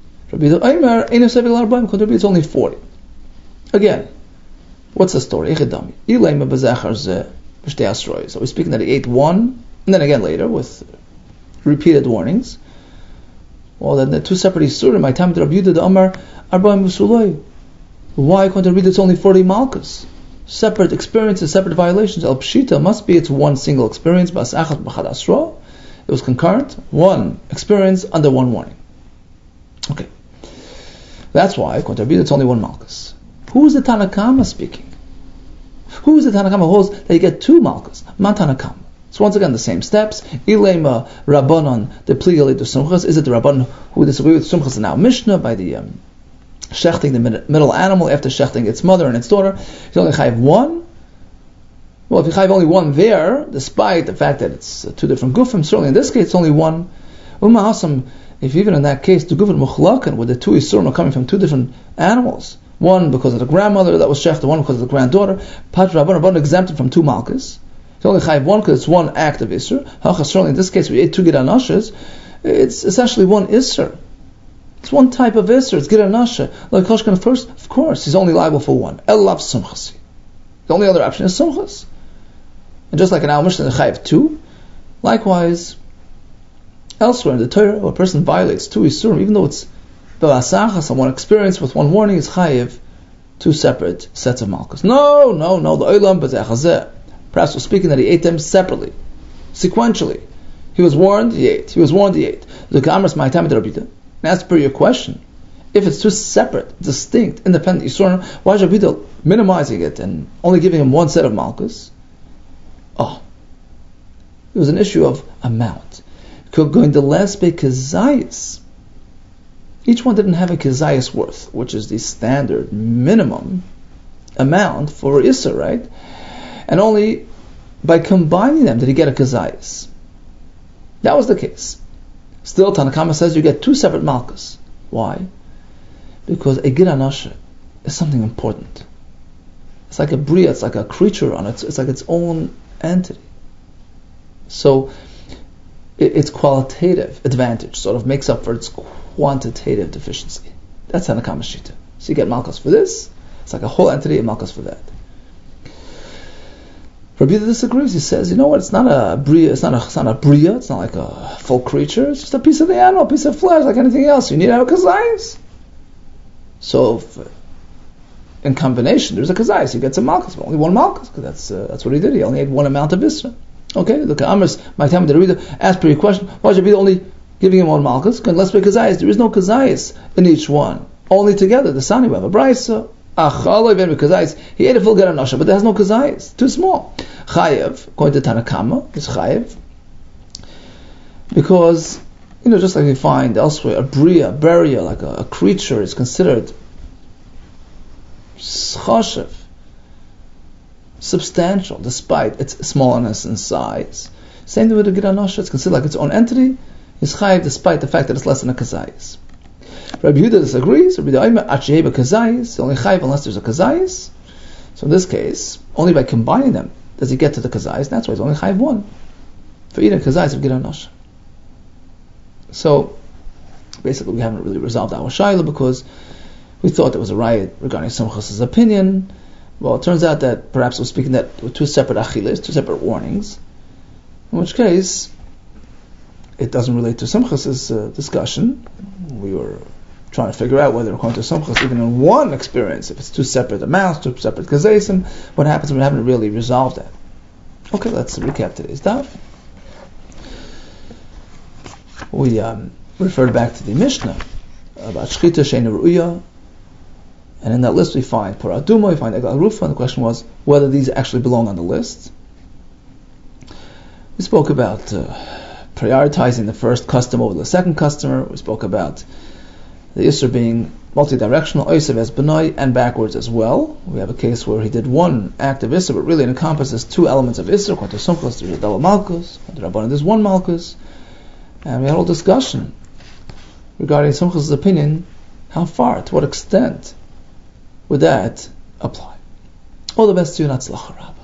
It's only 40. Again, what's the story? So we're speaking that he ate 1, and then again later with repeated warnings. Well, then the 2 separate isurim. My time to Rabbi Yehuda the Amar Arba'im V'suloi. Why can't I read it's only 40 malchus? Separate experiences, separate violations. El Pshita must be it's 1 single experience. Bas Achat B'chad Asra. It was concurrent, 1 experience under 1 warning. Okay. That's why, according to Rabbi Yehuda, it's only 1 malchus. Who is the Tanakama speaking? Who is the Tanakama who holds that you get 2 malchus? Man Tanakama. So once again, the same steps. Ilema Rabbanon, the Pligali to Sumchas. Is it the Rabbanon who disagree with Sumchas in our Mishnah by the shechting the middle animal after shechting its mother and its daughter? He's only chayiv 1 Well, if you have only one there, despite the fact that it's two different gufim, certainly in this case it's only one. If even in that case the gufim mukhlakan, where the two isurim are coming from two different animals, one because of the grandmother that was shechted, one because of the granddaughter, Patra Rabban exempted from two malchus. You only chayiv one because it's one act of isur. Certainly in this case we ate two giranashas. It's essentially one isur. It's one type of isur. It's giranasha. Like Koshkan first, of course, he's only liable for one. Elav sumchasi. The only other option is sumchas. And just like in our Mishnah, the chayiv two, likewise, elsewhere in the Torah, a person violates two isurim, even though it's b'vasacha, someone experienced with one warning, is chayiv two separate sets of malchus. No, the olam b'zeh. Perhaps we're speaking that he ate them separately, sequentially. He was warned, he ate. He was warned, he ate. The Kamras Ma'atam Rabida. As per your question, if it's two separate, distinct, independent isurim, why is Rabida minimizing it and only giving him one set of malchus? It was an issue of amount. Going to less be kazayis. Each one didn't have a kazayis worth, which is the standard minimum amount for Issa, right? And only by combining them did he get a kazayis. That was the case. Still, Tanakama says you get two separate malchus. Why? Because a giranasha is something important. It's like a bria, it's like a creature on it's like its own entity. So its qualitative advantage sort of makes up for its quantitative deficiency. That's Tanakama Shita. So you get malchus for this, it's like a whole entity, and malchus for that. Rabbi disagrees. He says, you know what? It's not a bria. It's not a bria. It's not like a full creature. It's just a piece of the animal, a piece of flesh, like anything else. You need to have a kazayis. So, in combination, there's a kazayis. He gets a malchus, but only one malchus, because that's what he did. He only had one amount of isra. Okay, look at Amr's. My time the reader asked per your question. Why should be only giving him one malchus? Because let's be kazayis. There is no kazayis in each one. Only together. The sani we have a brayso. He ate a full garanasha, but there has no kazayis. Too small. Chayev, according to Tanakama, is chayev. Because, just like we find elsewhere, a bria, like a creature is considered chashev, substantial, despite its smallness in size. Same thing with the giranasha, it's considered like its own entity, is chayev despite the fact that it's less than a kazayis. Rabbi Yehuda disagrees. Rabbi Yehuda achiyeba kazayis, only chayiv unless there's a kazayis. So in this case, only by combining them does he get to the kazayis. That's why it's only chayiv one for eating kazayis of giranasha. So basically, we haven't really resolved our shaila because we thought there was a riot regarding Simchas's opinion. Well, it turns out that perhaps we're speaking that with two separate achilas, two separate warnings. In which case, it doesn't relate to Simchas's discussion. We were trying to figure out whether according to Simchas, even in one experience, if it's two separate amounts, two separate kazaysim, what happens when we haven't really resolved that. Okay, let's recap today's daf. We referred back to the Mishnah about Shchita Sheina Ru'ya, and in that list we find Paraduma, we find Egal Rufa, and the question was whether these actually belong on the list. We spoke about prioritizing the first customer over the second customer. We spoke about the Isser being multi-directional, Oysev as Benai, and backwards as well. We have a case where he did one act of Isser, but really it encompasses two elements of Isser. According to Sumchas, there's a double Malchus. According to Rabbanan, there's one Malchus. And we had a whole discussion regarding Sumchas' opinion, how far, to what extent would that apply. All the best to you, Natzlacha Rabbah.